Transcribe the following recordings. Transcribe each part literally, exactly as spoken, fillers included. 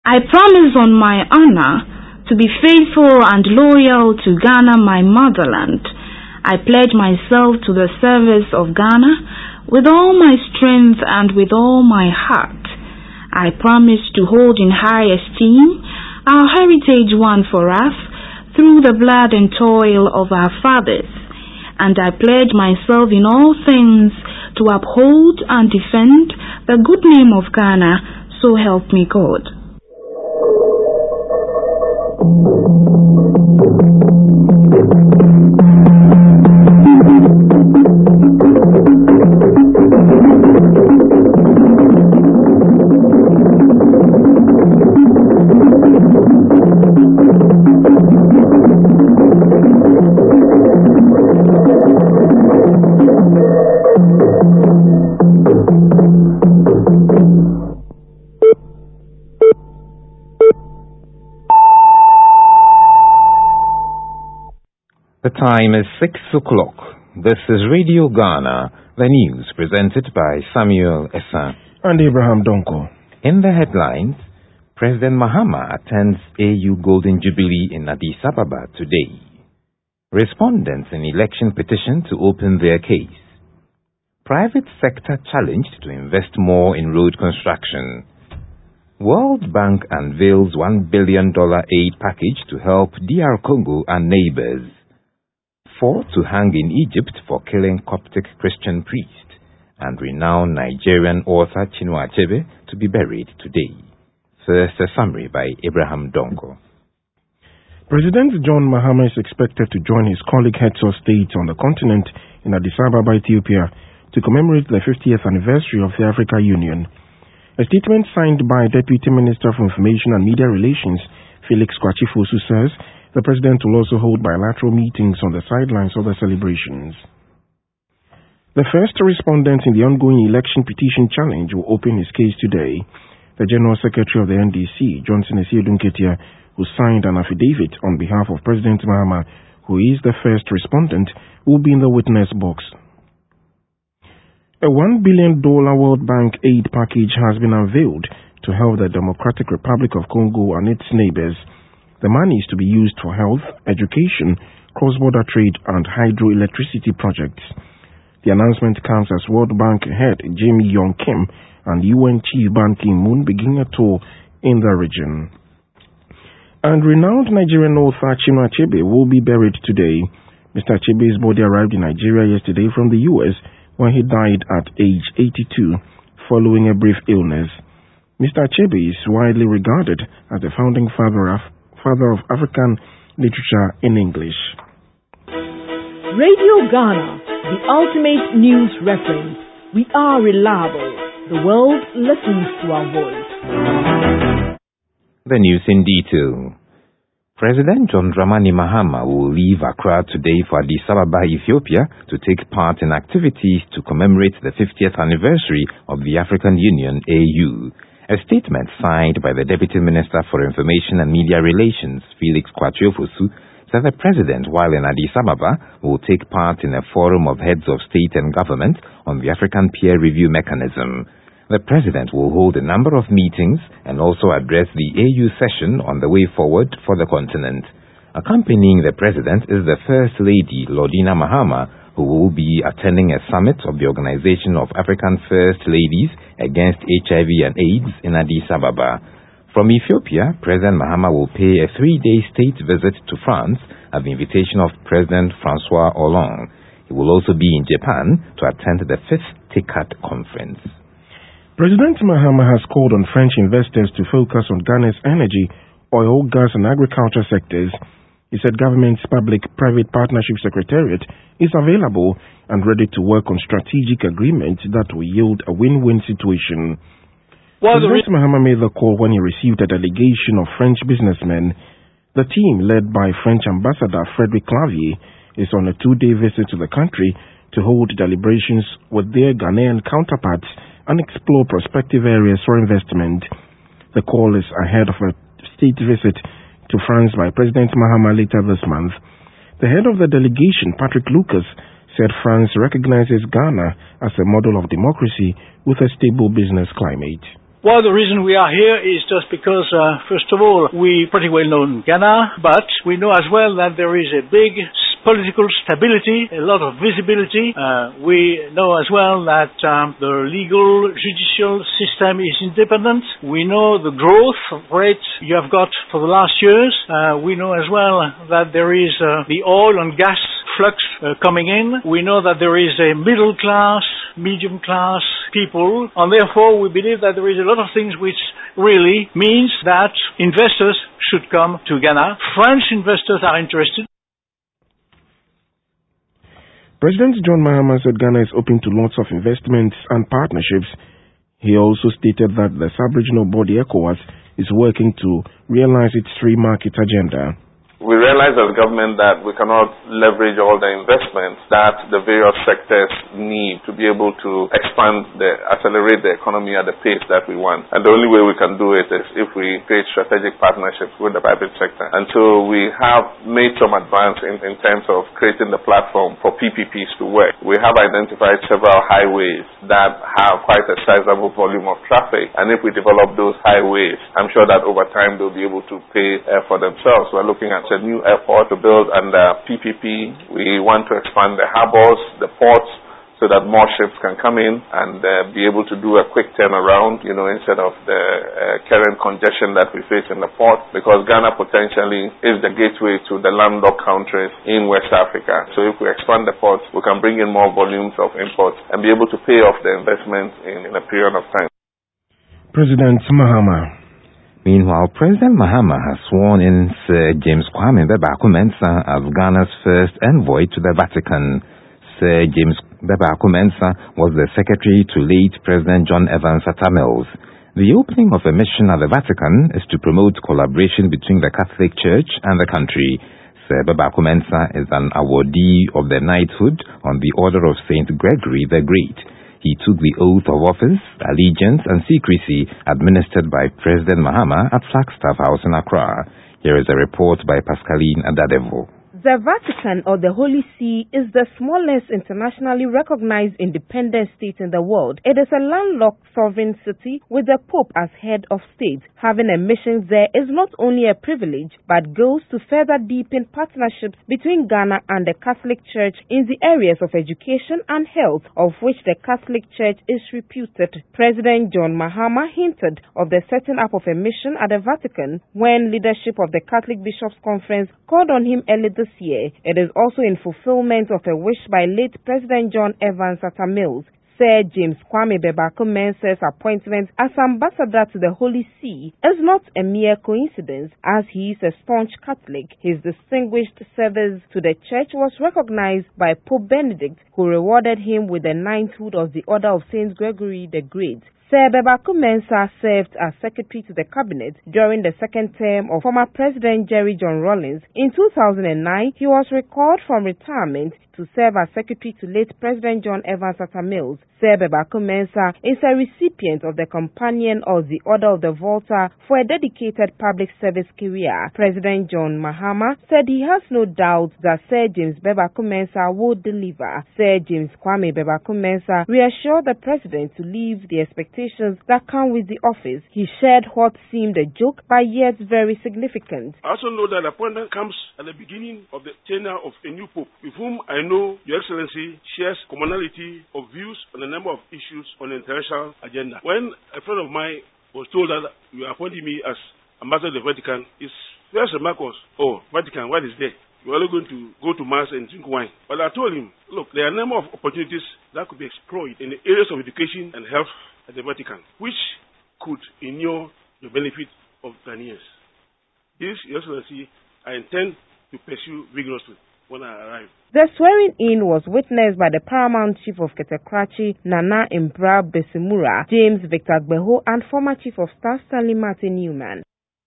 I promise on my honor to be faithful and loyal to Ghana, my motherland. I pledge myself to the service of Ghana with all my strength and with all my heart. I promise to hold in high esteem our heritage won for us through the blood and toil of our fathers, and I pledge myself in all things to uphold and defend the good name of Ghana, so help me God. The time is six o'clock. This is Radio Ghana, the news presented by Samuel Essa and Abraham Donko. In the headlines, President Mahama attends A U Golden Jubilee in Addis Ababa today. Respondents in election petition to open their case. Private sector challenged to invest more in road construction. World Bank unveils one billion dollars aid package to help D R Congo and neighbors. Four to hang in Egypt for killing Coptic Christian priest, and renowned Nigerian author Chinua Achebe to be buried today. First, a summary by Abraham Donko. President John Mahama is expected to join his colleague heads of state on the continent in Addis Ababa, Ethiopia, to commemorate the fiftieth anniversary of the African Union. A statement signed by Deputy Minister for Information and Media Relations, Felix Kwasi Fosu, says the president will also hold bilateral meetings on the sidelines of the celebrations. The first respondent in the ongoing election petition challenge will open his case today. The General Secretary of the N D C, Johnson Esiedun Ketia, who signed an affidavit on behalf of President Mahama, who is the first respondent, will be in the witness box. A one billion dollars World Bank aid package has been unveiled to help the Democratic Republic of Congo and its neighbors. The money is to be used for health, education, cross-border trade, and hydroelectricity projects. The announcement comes as World Bank head Jamie Yong Kim and U N Chief Ban Ki-moon begin a tour in the region. And renowned Nigerian author Chinua Achebe will be buried today. Mister Achebe's body arrived in Nigeria yesterday from the U S, where he died at age eighty-two following a brief illness. Mister Achebe is widely regarded as the founding father of Father of African literature in English. Radio Ghana, the ultimate news reference. We are reliable. The world listens to our voice. The news in detail. President John Dramani Mahama will leave Accra today for Addis Ababa, Ethiopia, to take part in activities to commemorate the fiftieth anniversary of the African Union, A U. A statement signed by the Deputy Minister for Information and Media Relations, Felix Kwasi Fosu, said the President, while in Addis Ababa, will take part in a forum of heads of state and government on the African Peer Review Mechanism. The President will hold a number of meetings and also address the A U session on the way forward for the continent. Accompanying the President is the First Lady, Lordina Mahama, who will be attending a summit of the Organization of African First Ladies against H I V and AIDS in Addis Ababa. From Ethiopia, President Mahama will pay a three-day state visit to France at the invitation of President Francois Hollande. He will also be in Japan to attend the fifth TICAD conference. President Mahama has called on French investors to focus on Ghana's energy, oil, gas and agriculture sectors. He said government's public-private partnership secretariat is available and ready to work on strategic agreements that will yield a win-win situation. Well, President Mahama made the call when he received a delegation of French businessmen. The team, led by French Ambassador Frederic Clavier, is on a two-day visit to the country to hold deliberations with their Ghanaian counterparts and explore prospective areas for investment. The call is ahead of a state visit to France by President Mahama later this month. The head of the delegation, Patrick Lucas, said France recognizes Ghana as a model of democracy with a stable business climate. Well, the reason we are here is just because, uh, first of all, we pretty well know Ghana, but we know as well that there is a big political stability, a lot of visibility. Uh, we know as well that um, the legal judicial system is independent. We know the growth rate you have got for the last years. Uh, we know as well that there is uh, the oil and gas flux uh, coming in. We know that there is a middle class, medium class people, and therefore we believe that there is a lot of things which really means that investors should come to Ghana. French investors are interested. President John Mahama said Ghana is open to lots of investments and partnerships. He also stated that the sub-regional body ECOWAS is working to realize its free market agenda. We realize as a government that we cannot leverage all the investments that the various sectors need to be able to expand, the, accelerate the economy at the pace that we want. And the only way we can do it is if we create strategic partnerships with the private sector. And so we have made some advance in, in terms of creating the platform for P P Ps to work. We have identified several highways that have quite a sizable volume of traffic. And if we develop those highways, I'm sure that over time they'll be able to pay uh, for themselves. We're looking at a new airport to build under P P P. We want to expand the harbors, the ports, so that more ships can come in and uh, be able to do a quick turnaround, you know, instead of the uh, current congestion that we face in the port, because Ghana potentially is the gateway to the landlocked countries in West Africa. So if we expand the ports, we can bring in more volumes of imports and be able to pay off the investment in, in a period of time. President Mahama. Meanwhile, President Mahama has sworn in Sir James Kwame Bebaaku Mensah as Ghana's first envoy to the Vatican. Sir James Bebaaku Mensah was the secretary to late President John Evans Atta Mills. The opening of a mission at the Vatican is to promote collaboration between the Catholic Church and the country. Sir Bebaaku Mensah is an awardee of the knighthood on the Order of Saint Gregory the Great. He took the oath of office, allegiance and secrecy administered by President Mahama at Flagstaff House in Accra. Here is a report by Pascaline Adadevo. The Vatican, or the Holy See, is the smallest internationally recognized independent state in the world. It is a landlocked sovereign city with the Pope as head of state. Having a mission there is not only a privilege, but goes to further deepen partnerships between Ghana and the Catholic Church in the areas of education and health, of which the Catholic Church is reputed. President John Mahama hinted of the setting up of a mission at the Vatican when leadership of the Catholic Bishops' Conference called on him early this year. It is also in fulfillment of a wish by late President John Evans Atta Mills. Sir James Kwame Bebaaku Mensah's appointment as ambassador to the Holy See is not a mere coincidence, as he is a staunch Catholic. His distinguished service to the Church was recognized by Pope Benedict, who rewarded him with the knighthood of the Order of Saint Gregory the Great. Sir Bebaaku Mensah served as secretary to the cabinet during the second term of former President Jerry John Rawlings. In two thousand nine, he was recalled from retirement to serve as secretary to late President John Evans Atta Mills. Sir Bebaaku Mensah is a recipient of the Companion of the Order of the Volta for a dedicated public service career. President John Mahama said he has no doubt that Sir James Bebaaku Mensah will deliver. Sir James Kwame Bebaaku Mensah reassured the president to leave the expectations that come with the office. He shared what seemed a joke but yet very significant. I also know that the appointment comes at the beginning of the tenure of a new pope, with whom I know Your Excellency shares commonality of views on a number of issues on the international agenda. When a friend of mine was told that you are appointing me as ambassador to the Vatican, his first remark was, "Oh, Vatican, what is there? You're only going to go to Mass and drink wine." But I told him, look, there are a number of opportunities that could be explored in the areas of education and health at the Vatican, which could inure the benefit of Ghanaians. This, Your Excellency, I intend to pursue vigorously when I arrive. The swearing-in was witnessed by the Paramount Chief of Ketekrachi, Nana Imbra Besimura, James Victor Gbeho, and former Chief of Staff Stanley Martin Newman.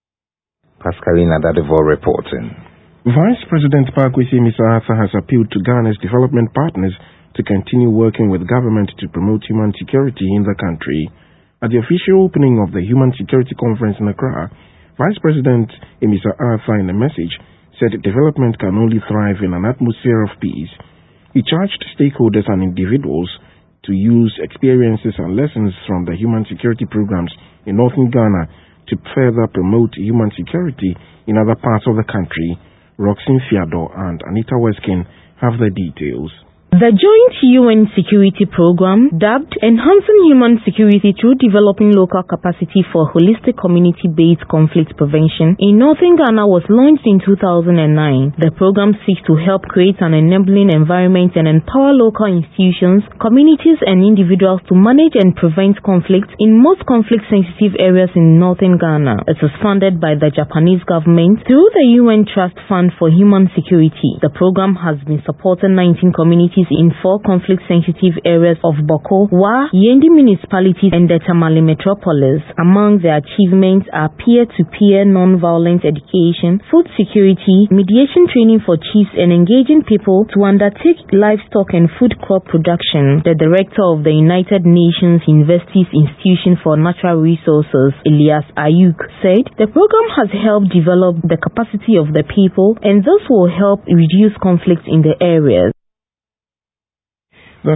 Pascaline Adadevo reporting. Vice President Pakwesi Misarata has appealed to Ghana's development partners to continue working with government to promote human security in the country. At the official opening of the Human Security Conference in Accra, Vice President Emisa Arthur, in a message, said development can only thrive in an atmosphere of peace. He charged stakeholders and individuals to use experiences and lessons from the human security programs in northern Ghana to further promote human security in other parts of the country. Roxin Fiado and Anita Weskin have the details. The joint U N security program, dubbed Enhancing Human Security Through Developing Local Capacity for Holistic Community-Based Conflict Prevention in Northern Ghana, was launched in two thousand nine. The program seeks to help create an enabling environment and empower local institutions, communities and individuals to manage and prevent conflicts in most conflict-sensitive areas in Northern Ghana. It is funded by the Japanese government through the U N Trust Fund for Human Security. The program has been supporting nineteen communities in four conflict-sensitive areas of Boko, Wa, Yendi municipalities and the Tamale metropolis. Among the achievements are peer-to-peer non-violent education, food security, mediation training for chiefs and engaging people to undertake livestock and food crop production. The director of the United Nations Universities Institution for Natural Resources, Elias Ayuk, said the program has helped develop the capacity of the people and thus will help reduce conflicts in the areas. That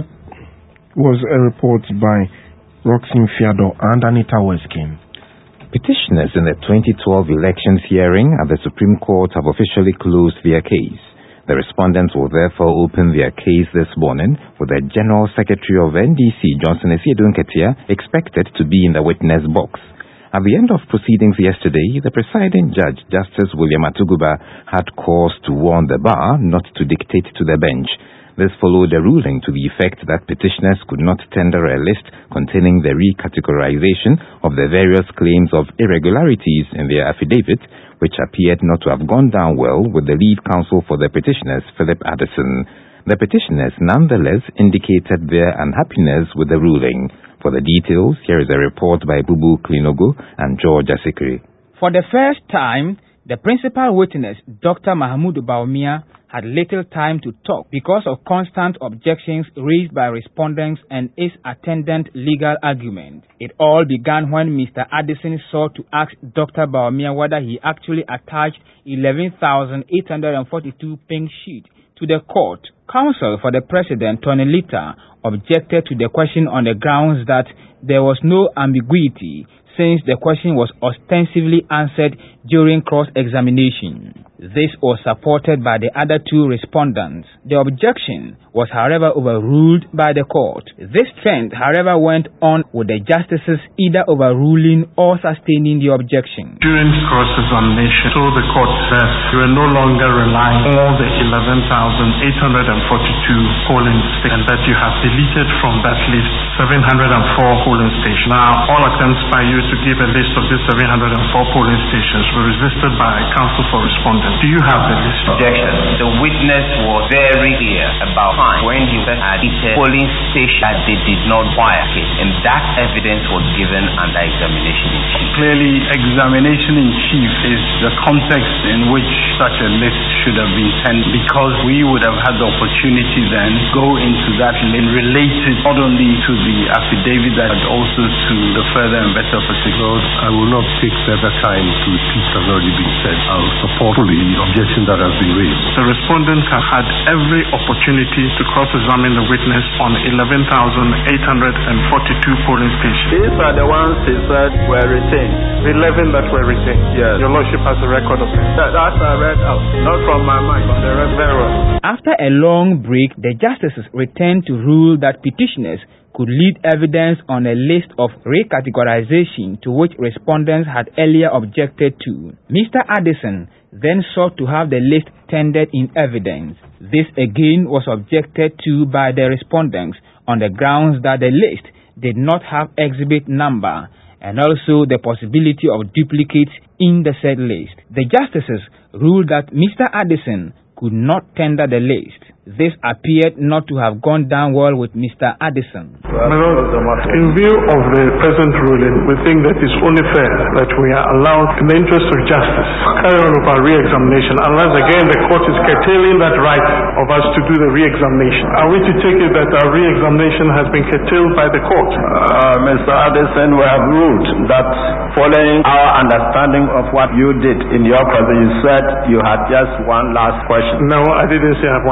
was a report by Roxin Fiado and Anita Weskin. Petitioners in the twenty twelve elections hearing at the Supreme Court have officially closed their case. The respondents will therefore open their case this morning, with the General Secretary of N D C, Johnson Asiedu Nketia, expected to be in the witness box. At the end of proceedings yesterday, the presiding judge, Justice William Atuguba, had cause to warn the bar not to dictate to the bench. This followed a ruling to the effect that petitioners could not tender a list containing the recategorization of the various claims of irregularities in their affidavit, which appeared not to have gone down well with the lead counsel for the petitioners, Philip Addison. The petitioners nonetheless indicated their unhappiness with the ruling. For the details, here is a report by Bubu Klinogo and George Asikri. For the first time, the principal witness, Doctor Mahmoud Bawumia, had little time to talk because of constant objections raised by respondents and its attendant legal argument. It all began when Mister Addison sought to ask Doctor Bawumia whether he actually attached eleven thousand eight hundred forty-two pink sheets to the court. Counsel for the president, Tony Lita, objected to the question on the grounds that there was no ambiguity since the question was ostensibly answered during cross-examination. This was supported by the other two respondents. The objection was, however, overruled by the court. This trend, however, went on with the justices either overruling or sustaining the objection. During cross-examination, so the court said you were no longer relying on the eleven thousand eight hundred forty-two polling stations and that you have deleted from that list seven hundred four polling stations. Now, all attempts by you to give a list of these seven hundred four polling stations were resisted by counsel for respondents. Do you have the list? Objection. The witness was very clear about time when he said had deleted polling stations that they did not require, and that evidence was given under examination in chief. Clearly, examination in chief is the context in which such a list should have been sent, because we would have had the opportunity then go into that and relate it not only to the affidavit but also to the further and better particulars. I will not take further time to repeat what has already been said. I will support fully the objection that has been raised. The respondents have had every opportunity to cross-examine the witness on eleven thousand eight hundred forty-two polling stations. These are the ones they said were retained. eleven that were retained. Yes. Your Lordship has a record of them. That, that I read out. Not from my mind, but the rest very well. After a long break, the justices returned to rule that petitioners could lead evidence on a list of recategorization to which respondents had earlier objected to. Mister Addison then sought to have the list tendered in evidence. This again was objected to by the respondents on the grounds that the list did not have exhibit number and also the possibility of duplicates in the said list. The justices ruled that Mister Addison could not tender the list. This appeared not to have gone down well with Mister Addison. My Lord, in view of the present ruling, we think that it's only fair that we are allowed, in the interest of justice, carry on with our re-examination, unless again the court is curtailing that right of us to do the re-examination. Are we to take it that our re-examination has been curtailed by the court? Uh, Mister Addison, we have ruled that following our understanding of what you did in your presence, you said you had just one last question. No, I didn't say I have one last question.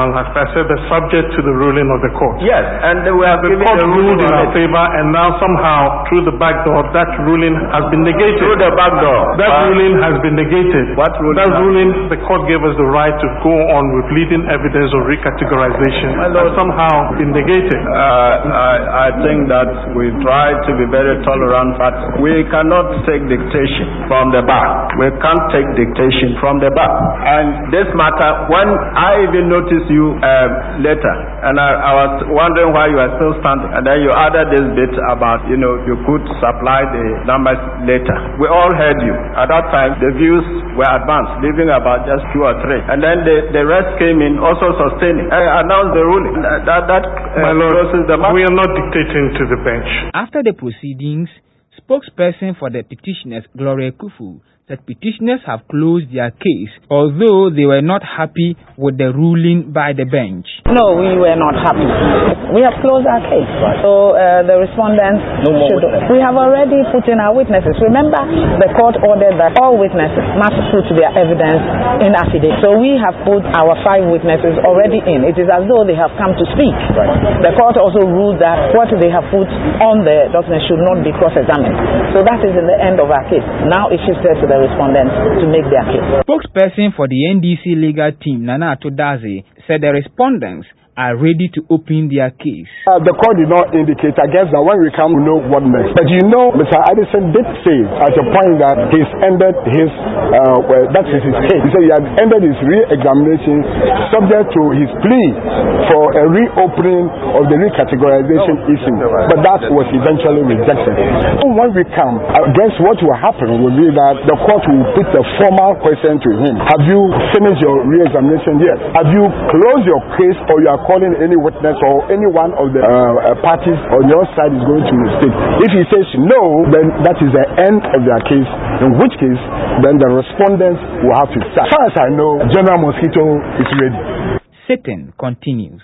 I said they're subject to the ruling of the court. Yes, and we have the given court the ruled in our it. favor, and now somehow, through the back door, that ruling has been negated. Through the back door? That uh, ruling has been negated. What ruling? That ruling, the court gave us the right to go on with leading evidence of recategorization, and somehow been negated. Uh, I, I think that we try to be very tolerant, but we cannot take dictation from the back. We can't take dictation from the back. And this matter, when I even noticed you uh, later, and I, I was wondering why you are still standing, and then you added this bit about, you know, you could supply the numbers later. We all heard you. At that time, the views were advanced, leaving about just two or three. And then the, the rest came in, also sustaining. I announced the ruling. That, that uh, My Lord, the we are not dictating to the bench. After the proceedings, spokesperson for the petitioners, Gloria Kufu, said petitioners have closed their case, although they were not happy with the ruling by the bench. No, we were not happy. We have closed our case. So uh, the respondents no more should... Witnesses. We have already put in our witnesses. Remember, the court ordered that all witnesses must put their evidence in affidavit. So we have put our five witnesses already in. It is as though they have come to speak. Right. The court also ruled that what they have put on the document should not be cross-examined. So that is in the end of our case. Now it shifted to the respondents to make their case. Spokesperson for the N D C legal team, Nana Atodaze, said the respondents are ready to open their case. Uh, the court did not indicate, I guess, that when we come, we know what next. But you know, Mister Addison did say at a point that he's ended his, uh, well, that is his case. He said he had ended his re-examination subject to his plea for a reopening of the recategorization no, issue. But that was eventually rejected. And when we come, I guess what will happen will be that the court will put a formal question to him. Have you finished your re-examination yet? Have you closed your case, or you are calling any witness or any one of the uh, parties on your side is going to mistake? If he says no, then that is the end of their case, in which case then the respondents will have to start. As far as I know, General Mosquito is ready. Sitting continues.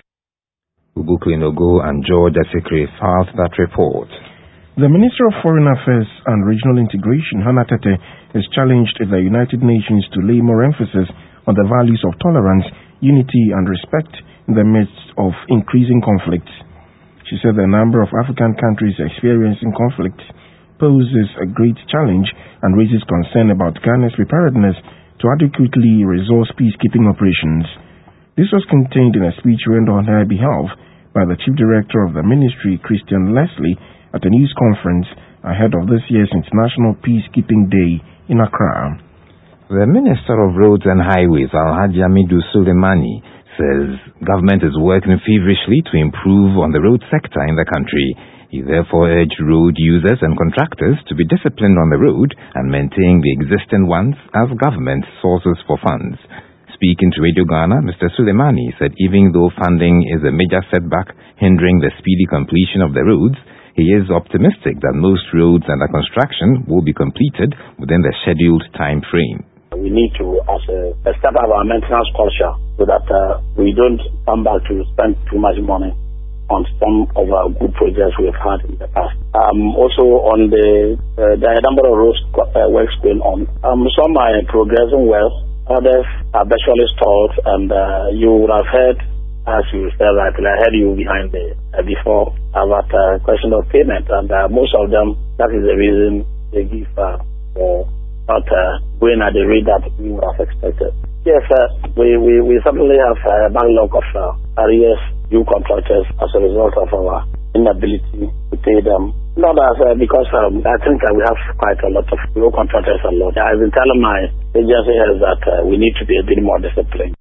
Ubukwe Nogo and George Asekre filed that report. The Minister of Foreign Affairs and Regional Integration, Hannah Tete, has challenged the United Nations to lay more emphasis on the values of tolerance, unity and respect in the midst of increasing conflicts. She said the number of African countries experiencing conflict poses a great challenge and raises concern about Ghana's preparedness to adequately resource peacekeeping operations. This was contained in a speech rendered on her behalf by the Chief Director of the Ministry, Christian Leslie, at a news conference ahead of this year's International Peacekeeping Day in Accra. The Minister of Roads and Highways, Alhaji Amidu Suleimani, says government is working feverishly to improve on the road sector in the country. He therefore urged road users and contractors to be disciplined on the road and maintain the existing ones as government sources for funds. Speaking to Radio Ghana, Mister Suleimani said even though funding is a major setback hindering the speedy completion of the roads, he is optimistic that most roads under construction will be completed within the scheduled time frame. We need to, as a, a step of our maintenance culture, so that uh, we don't come back to spend too much money on some of our good projects we've had in the past. Um, also, on the uh, there are a number of roads uh, works going on. Um, some are progressing well, others are virtually stalled, and uh, you would have heard, as you said rightly, I heard you behind the uh, before about a uh, question of payment, and uh, most of them, that is the reason they give uh, for not uh, going at the rate that we would have expected. Yes, uh, we, we, we certainly have a backlog of uh, arrears due contractors as a result of our inability to pay them. Not as uh, because um, I think uh, we have quite a lot of low contractors a lot. I've been telling my agency heads that uh, we need to be a bit more disciplined.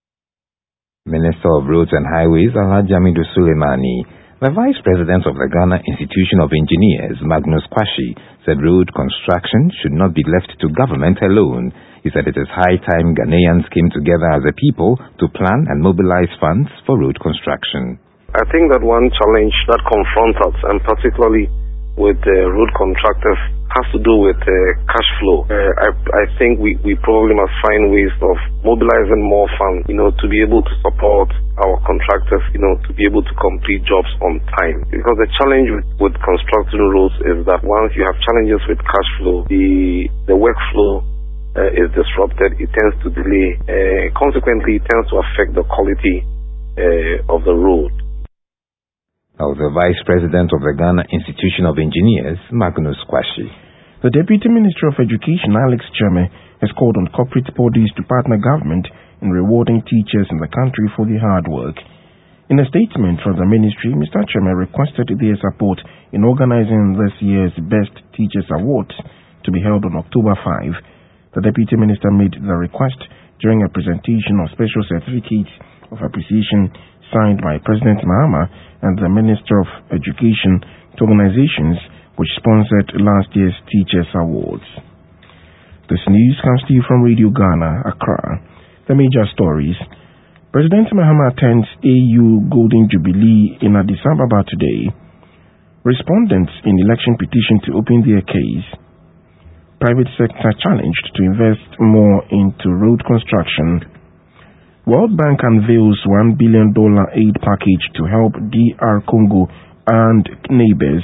Minister of Roads and Highways, Alhaji Amidu Suleimani. The Vice President of the Ghana Institution of Engineers, Magnus Kwashi, said road construction should not be left to government alone. He said it is high time Ghanaians came together as a people to plan and mobilize funds for road construction. I think that one challenge that confronts us, and particularly with uh, road contractors, has to do with uh, cash flow. Uh, I, I think we, we probably must find ways of mobilizing more funds, you know, to be able to support our contractors, you know, to be able to complete jobs on time. Because the challenge with, with constructing roads is that once you have challenges with cash flow, the the workflow uh, is disrupted. It tends to delay. Uh, consequently, it tends to affect the quality uh, of the road. Now, the Vice President of the Ghana Institution of Engineers, Magnus Kwashi. The Deputy Minister of Education, Alex Cheme, has called on corporate bodies to partner government in rewarding teachers in the country for their hard work. In a statement from the ministry, Mister Cheme requested their support in organizing this year's Best Teachers Awards to be held on October fifth. The Deputy Minister made the request during a presentation of special certificates of appreciation signed by President Mahama and the Minister of Education to organizations which sponsored last year's Teachers Awards. This news comes to you from Radio Ghana, Accra. The major stories. President Mahama attends A U Golden Jubilee in Addis Ababa today. Respondents in election petition to open their case. Private sector challenged to invest more into road construction. World Bank unveils one billion dollars aid package to help D R Congo and neighbors.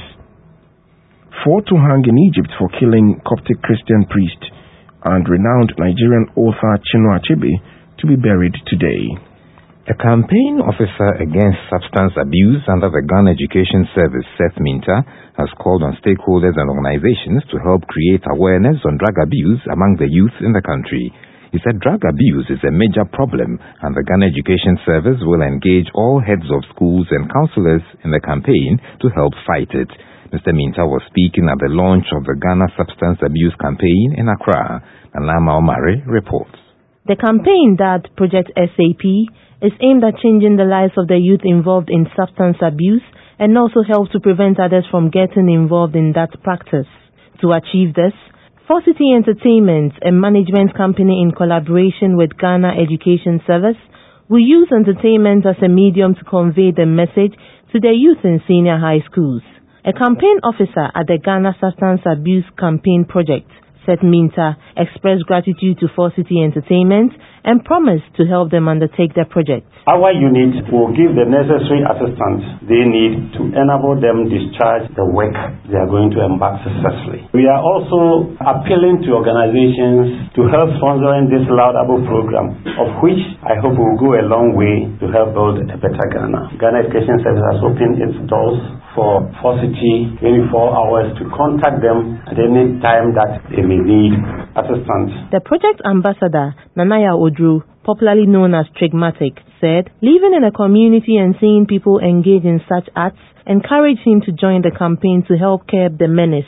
Four to hang in Egypt for killing Coptic Christian priest, and renowned Nigerian author Chinua Achebe to be buried today. A campaign officer against substance abuse under the Ghana Education Service, Seth Minta, has called on stakeholders and organizations to help create awareness on drug abuse among the youth in the country. He said drug abuse is a major problem, and the Ghana Education Service will engage all heads of schools and counselors in the campaign to help fight it. Mister Minta was speaking at the launch of the Ghana Substance Abuse Campaign in Accra. Nalama Omari reports. The campaign, that Project S A P, is aimed at changing the lives of the youth involved in substance abuse and also helps to prevent others from getting involved in that practice. To achieve this, Forcity Entertainment, a management company in collaboration with Ghana Education Service, will use entertainment as a medium to convey the message to the youth in senior high schools. A campaign officer at the Ghana Substance Abuse Campaign Project, Seth Minta, expressed gratitude to Forcity Entertainment and promised to help them undertake the project. Our unit will give the necessary assistance they need to enable them discharge the work they are going to embark successfully. We are also appealing to organizations to help sponsoring this laudable program, of which I hope will go a long way to help build a better Ghana. Ghana Education Service has opened its doors for Forcity twenty-four hours to contact them at any time that they may need assistance. The project ambassador, Nanaya Odru, popularly known as Trigmatic, said living in a community and seeing people engage in such acts encouraged him to join the campaign to help curb the menace.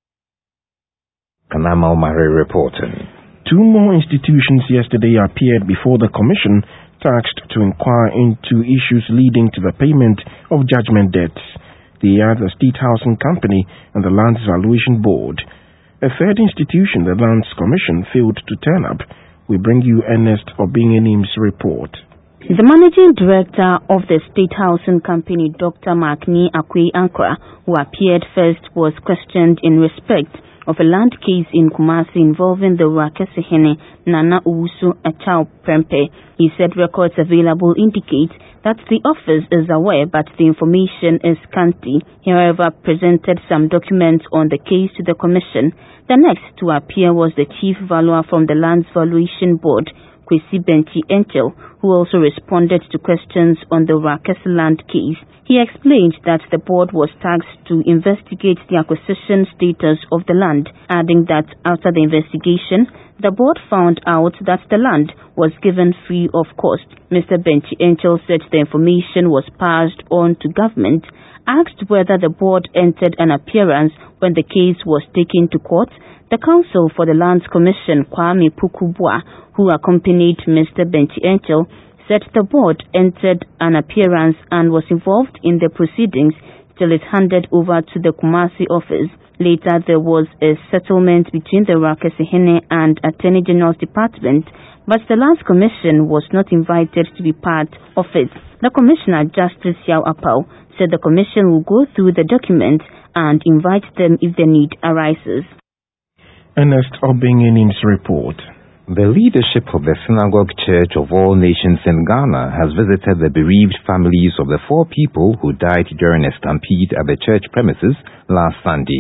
Kanama Omari reporting. Two more institutions yesterday appeared before the commission tasked to inquire into issues leading to the payment of judgment debts. They are the State Housing Company and the Lands Valuation Board. A third institution, the Lands Commission, failed to turn up. We bring you Ernest Obingenim's report. The managing director of the State Housing Company, Doctor Makni Akwe Ankra, who appeared first, was questioned in respect of a land case in Kumasi involving the Rakesehene Nana Uwusu Achao Prempe. He said records available indicate that the office is aware but the information is scanty. He, however, presented some documents on the case to the commission. The next to appear was the chief valuer from the Lands Valuation Board, Kwesi Benchi Enchel, who also responded to questions on the Rakes land case. He explained that the board was tasked to investigate the acquisition status of the land, adding that after the investigation, the board found out that the land was given free of cost. Mister Benchi Enchel said the information was passed on to government. Asked whether the board entered an appearance when the case was taken to court, the counsel for the Lands Commission, Kwame Pukubwa, who accompanied Mister Benchi Enchel, said the board entered an appearance and was involved in the proceedings till it handed over to the Kumasi office. Later, there was a settlement between the Rakesehene and Attorney General's Department, but the Lands Commission was not invited to be part of it. The Commissioner, Justice Yao Apau, said the Commission will go through the documents and invite them if the need arises. Ernest Obingenim's report. The leadership of the Synagogue Church of All Nations in Ghana has visited the bereaved families of the four people who died during a stampede at the church premises last Sunday.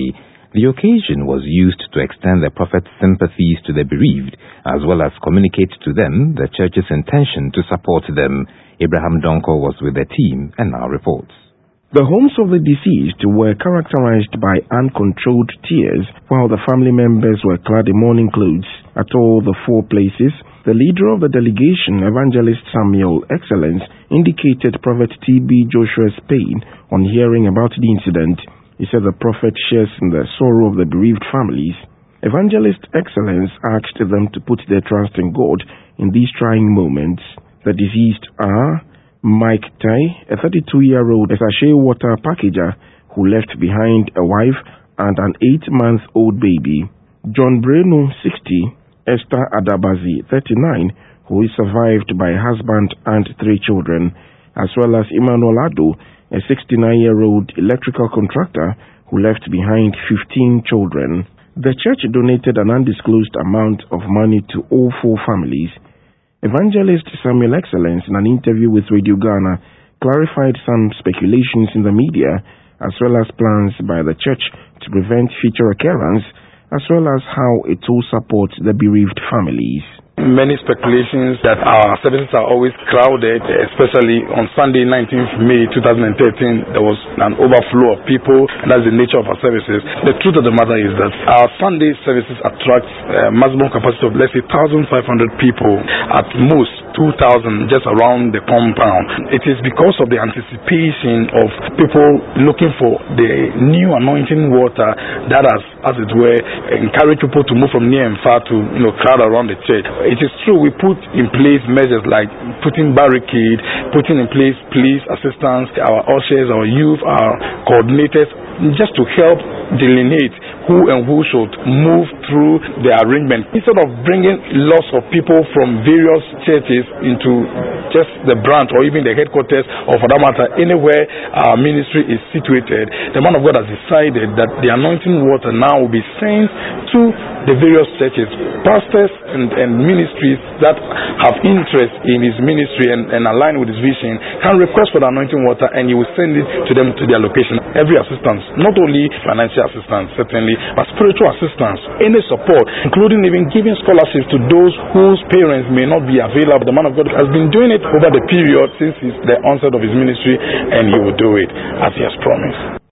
The occasion was used to extend the Prophet's sympathies to the bereaved, as well as communicate to them the Church's intention to support them. Abraham Donko was with the team and now reports. The homes of the deceased were characterized by uncontrolled tears, while the family members were clad in mourning clothes. At all the four places, the leader of the delegation, Evangelist Samuel Excellence, indicated Prophet T B Joshua's pain on hearing about the incident. He said the Prophet shares in the sorrow of the bereaved families. Evangelist Excellence asked them to put their trust in God in these trying moments. The deceased are Mike Tai, a thirty-two-year-old sachet water packager who left behind a wife and an eight-month-old baby. John Breno, sixty, Esther Adabazi, thirty-nine, who is survived by a husband and three children, as well as Emmanuel Ado, a sixty-nine-year-old electrical contractor who left behind fifteen children. The church donated an undisclosed amount of money to all four families. Evangelist Samuel Excellence, in an interview with Radio Ghana, clarified some speculations in the media, as well as plans by the church to prevent future occurrence, as well as how it will support the bereaved families. Many speculations that our services are always crowded, especially on Sunday, nineteenth of May two thousand thirteen, there was an overflow of people, and that's the nature of our services. The truth of the matter is that our Sunday services attract a maximum capacity of, let's say, one thousand five hundred people, at most two thousand just around the compound. It is because of the anticipation of people looking for the new anointing water that has, as it were, encouraged people to move from near and far to, you know, crowd around the church. It is true we put in place measures like putting barricade, putting in place police assistance, our ushers, our youth, our coordinators, just to help delineate who and who should move through the arrangement. Instead of bringing lots of people from various churches into just the branch or even the headquarters, or for that matter, anywhere our ministry is situated, the man of God has decided that the anointing water now will be sent to the various churches. Pastors and, and ministries that have interest in his ministry and, and align with his vision can request for the anointing water, and he will send it to them to their location. Every assistance, not only financial assistance, certainly, but spiritual assistance, any support, including even giving scholarships to those whose parents may not be available. The man of God has been doing it over the period since his, the onset of his ministry, and he will do it as he has promised.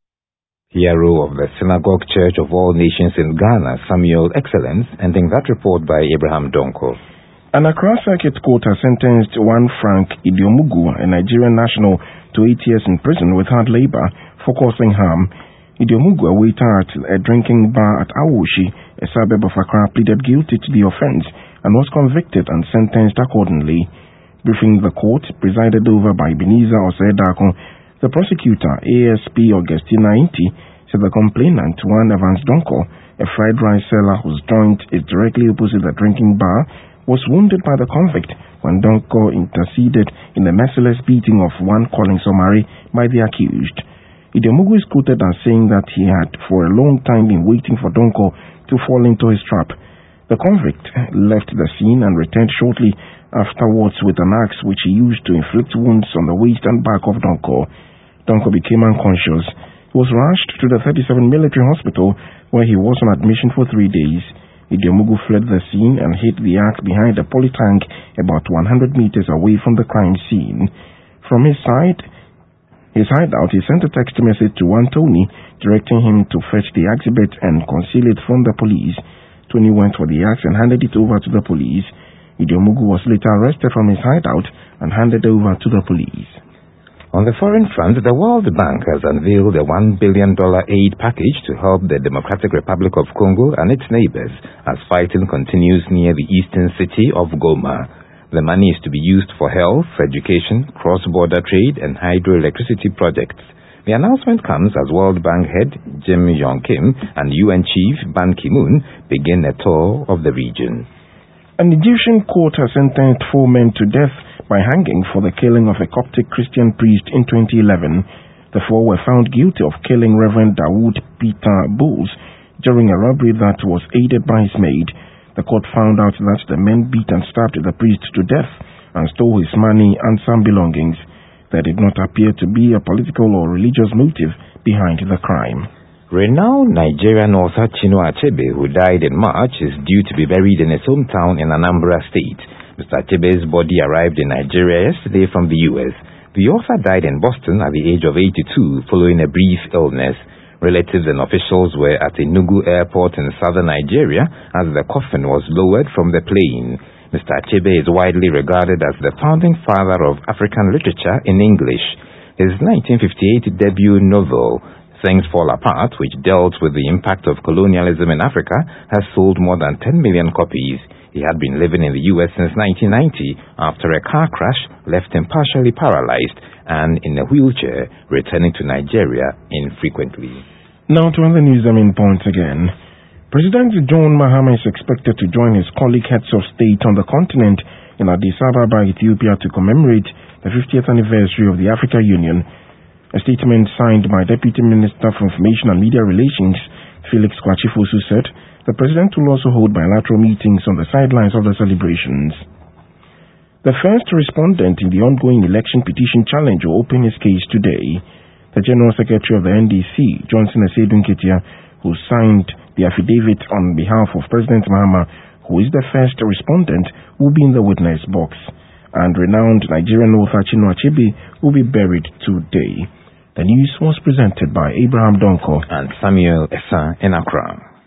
Hero of the Synagogue Church of All Nations in Ghana, Samuel Excellence, ending that report by Abraham Donko. An Accra Circuit Court has sentenced one Frank Idiomugu, a Nigerian national, to eight years in prison with hard labor for causing harm. Idiomugu, a waiter at a drinking bar at Awoshi, a suburb of Accra, pleaded guilty to the offense and was convicted and sentenced accordingly. Briefing the court, presided over by Ebenezer Osedako, the prosecutor, A S P Augustina Inti, said the complainant, one Evans Donko, a fried rice seller whose joint is directly opposite the drinking bar, was wounded by the convict when Donko interceded in the merciless beating of one Collins Omari by the accused. Idiomugu is quoted as saying that he had for a long time been waiting for Donko to fall into his trap. The convict left the scene and returned shortly afterwards with an axe which he used to inflict wounds on the waist and back of Donko. Donko became unconscious. He was rushed to the thirty-seven military hospital where he was on admission for three days. Idiomugu fled the scene and hid the axe behind a polytank about one hundred meters away from the crime scene. From his side, his hideout, he sent a text message to one Tony directing him to fetch the exhibit and conceal it from the police. Tony went for the axe and handed it over to the police. Idiomugu was later arrested from his hideout and handed over to the police. On the foreign front, the World Bank has unveiled a one billion dollars aid package to help the Democratic Republic of Congo and its neighbors as fighting continues near the eastern city of Goma. The money is to be used for health, education, cross-border trade, and hydroelectricity projects. The announcement comes as World Bank head Jim Yong Kim and U N Chief Ban Ki-moon begin a tour of the region. An Egyptian court has sentenced four men to death by hanging for the killing of a Coptic Christian priest in twenty eleven. The four were found guilty of killing Reverend Dawood Peter Bowles during a robbery that was aided by his maid. The court found out that the men beat and stabbed the priest to death and stole his money and some belongings. There did not appear to be a political or religious motive behind the crime. Renowned Nigerian author Chinua Achebe, who died in March, is due to be buried in his hometown in Anambra State. Mister Achebe's body arrived in Nigeria yesterday from the U S. The author died in Boston at the age of eighty-two following a brief illness. Relatives and officials were at Enugu Airport in southern Nigeria as the coffin was lowered from the plane. Mister Achebe is widely regarded as the founding father of African literature in English. His nineteen fifty-eight debut novel, Things Fall Apart, which dealt with the impact of colonialism in Africa, has sold more than ten million copies. He had been living in the U S since nineteen ninety after a car crash left him partially paralyzed and in a wheelchair, returning to Nigeria infrequently. Now to other news I mean points again. President John Mahama is expected to join his colleague heads of state on the continent in Addis Ababa, Ethiopia, to commemorate the fiftieth anniversary of the Africa Union. A statement signed by Deputy Minister for Information and Media Relations, Felix Kwachifosu, said the president will also hold bilateral meetings on the sidelines of the celebrations. The first respondent in the ongoing election petition challenge will open his case today. The General Secretary of the N D C, Johnson Asedun-Ketia, who signed the affidavit on behalf of President Mahama, who is the first respondent, will be in the witness box. And renowned Nigerian author Chinua Achebe will be buried today. The news was presented by Abraham Donko and Samuel Essa in Accra.